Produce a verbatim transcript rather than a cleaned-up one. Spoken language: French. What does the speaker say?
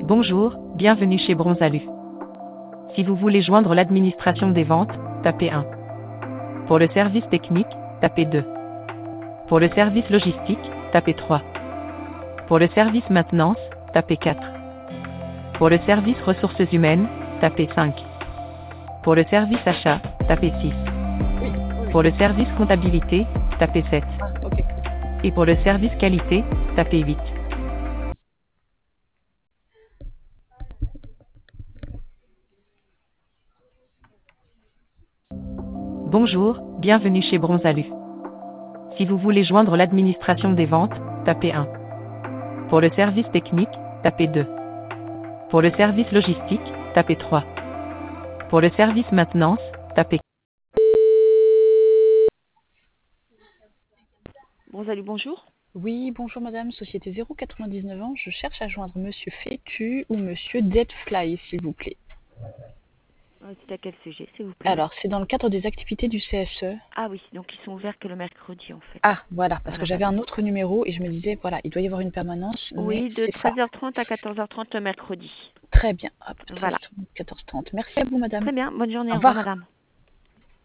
Bonjour, bienvenue chez Bronzalu. Si vous voulez joindre l'administration des ventes, tapez un. Pour le service technique, tapez deux. Pour le service logistique, tapez trois. Pour le service maintenance, tapez quatre. Pour le service ressources humaines, tapez cinq. Pour le service achat, tapez six. Oui, oui. Pour le service comptabilité, tapez sept. Ah, ok. Et pour le service qualité, tapez huit. Bonjour, bienvenue chez Bronzalu. Si vous voulez joindre l'administration des ventes, tapez un. Pour le service technique, tapez deux. Pour le service logistique, tapez trois. Pour le service maintenance, tapez quatre. Bronzalu, bonjour. Oui, bonjour madame, société zéro quatre-vingt-dix-neuf ans, je cherche à joindre monsieur Fétu ou monsieur Deadfly, s'il vous plaît. Euh, C'est à quel sujet, s'il vous plaît? Alors, c'est dans le cadre des activités du C S E. Ah oui, donc ils sont ouverts que le mercredi en fait. Ah, voilà, parce Voilà, que j'avais voilà. un autre numéro et je me disais, voilà, il doit y avoir une permanence, Oui, mais de c'est pas. treize heures trente à quatorze heures trente le mercredi. Très bien, hop, Voilà. treize heures trente, quatorze heures trente. Merci à vous madame. Très bien, bonne journée, Au au revoir revoir. madame.